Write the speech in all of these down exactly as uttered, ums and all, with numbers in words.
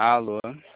Alô,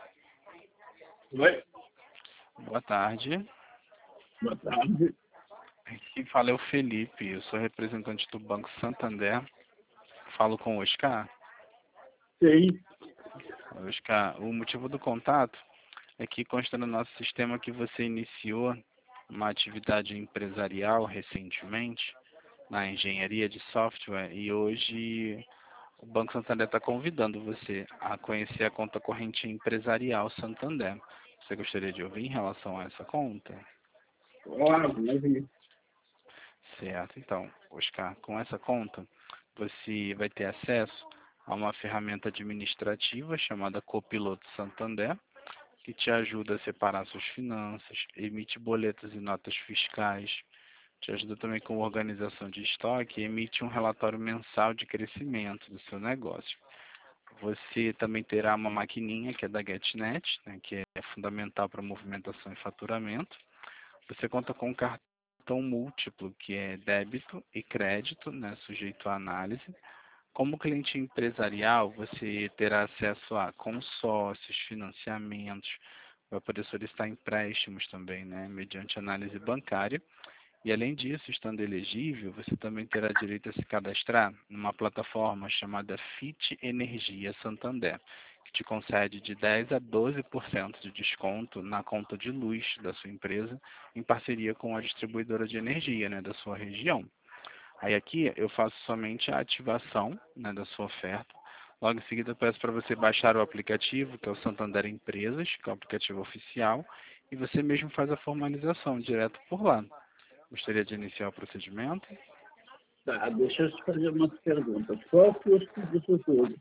Oi, boa tarde. boa tarde. Quem fala é o Felipe, eu sou representante do Banco Santander. Falo com o Oscar. Sim, Oscar, o motivo do contato é que consta no nosso sistema que você iniciou uma atividade empresarial recentemente na engenharia de software e hoje o Banco Santander está convidando você a conhecer a conta corrente empresarial Santander. Você gostaria de ouvir em relação a essa conta? claro, mas e- Certo, então, Oscar, com essa conta, você vai ter acesso a uma ferramenta administrativa chamada Copiloto Santander, que te ajuda a separar suas finanças, emite boletos e notas fiscais, te ajuda também com organização de estoque e emite um relatório mensal de crescimento do seu negócio. Você também terá uma maquininha que é da GetNet, né, que é fundamental para movimentação e faturamento. Você conta com um cartão múltiplo, que é débito e crédito, né, sujeito à análise. Como cliente empresarial, você terá acesso a consórcios, financiamentos, vai poder solicitar empréstimos também, né, mediante análise bancária. E além disso, estando elegível, você também terá direito a se cadastrar numa plataforma chamada Fit Energia Santander, que te concede de dez a doze por cento de desconto na conta de luz da sua empresa, em parceria com a distribuidora de energia, né, da sua região. Aí aqui eu faço somente a ativação, né, da sua oferta. Logo em seguida eu peço para você baixar o aplicativo, que é o Santander Empresas, que é o aplicativo oficial, e você mesmo faz a formalização direto por lá. Gostaria de iniciar o procedimento? tá, deixa eu te fazer umas perguntas. Qual o custo disso tudo?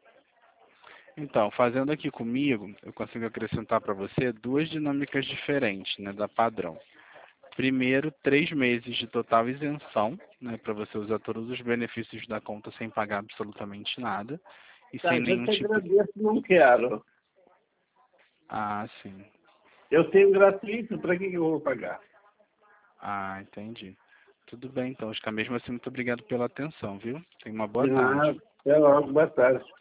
Então, fazendo aqui comigo, eu consigo acrescentar para você duas dinâmicas diferentes, né, da padrão. Primeiro, três meses de total isenção, né, para você usar todos os benefícios da conta sem pagar absolutamente nada e Tá, sem já nenhum te tipo de... agradeço, não quero. Ah, sim. Eu tenho gratuito, para que que eu vou pagar? Ah, entendi. Tudo bem, então, Oscar. Mesmo assim, muito obrigado pela atenção, viu? Tenha uma boa De tarde. nada, até logo, boa tarde.